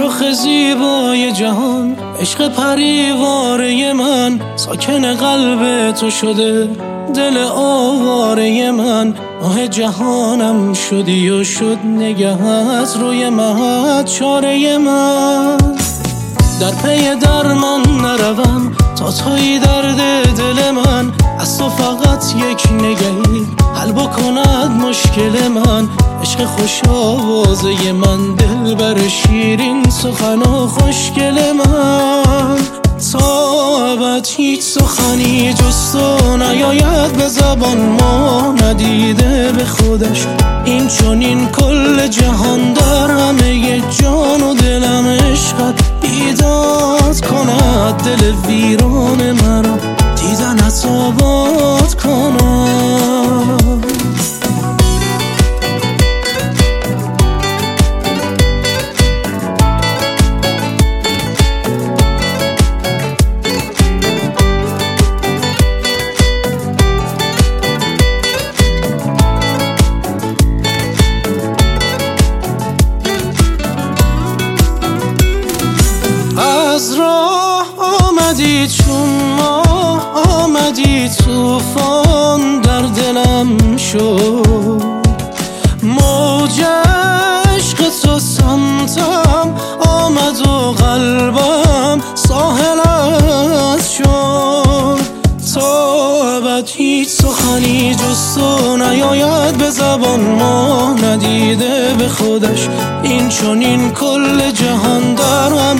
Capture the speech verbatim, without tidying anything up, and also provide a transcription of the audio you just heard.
رخ زیبای جهان، عشق پریواره من، ساکن قلب تو شده دل آواره من. ماه جهانم شدی و شد نگهت روی مهد چاره من. در پی درمان نروم تا توی درد دل من، از تو فقط یک نگهی حل بکند مشکل من. عشق خوش آوازه من، دل بر شیرین سخن و خوشگل من. تا ابد هیچ سخنی جز تو نیاید به زبان، ما ندیده به خودش این چنین کل جهان. در همه جان و دلم عشقت بیداد کند، دل ویران مرا دیدنت آباد کند. از راه آمدی چون ما آمدی، توفان در دلم شد. موج عشق تو سمتم آمد و قلبم ساحلت شد. تا ابد هیچ سخنی جز تو نیاید به زبان، ما ندیده به خودش این چنین کل جهان. در هم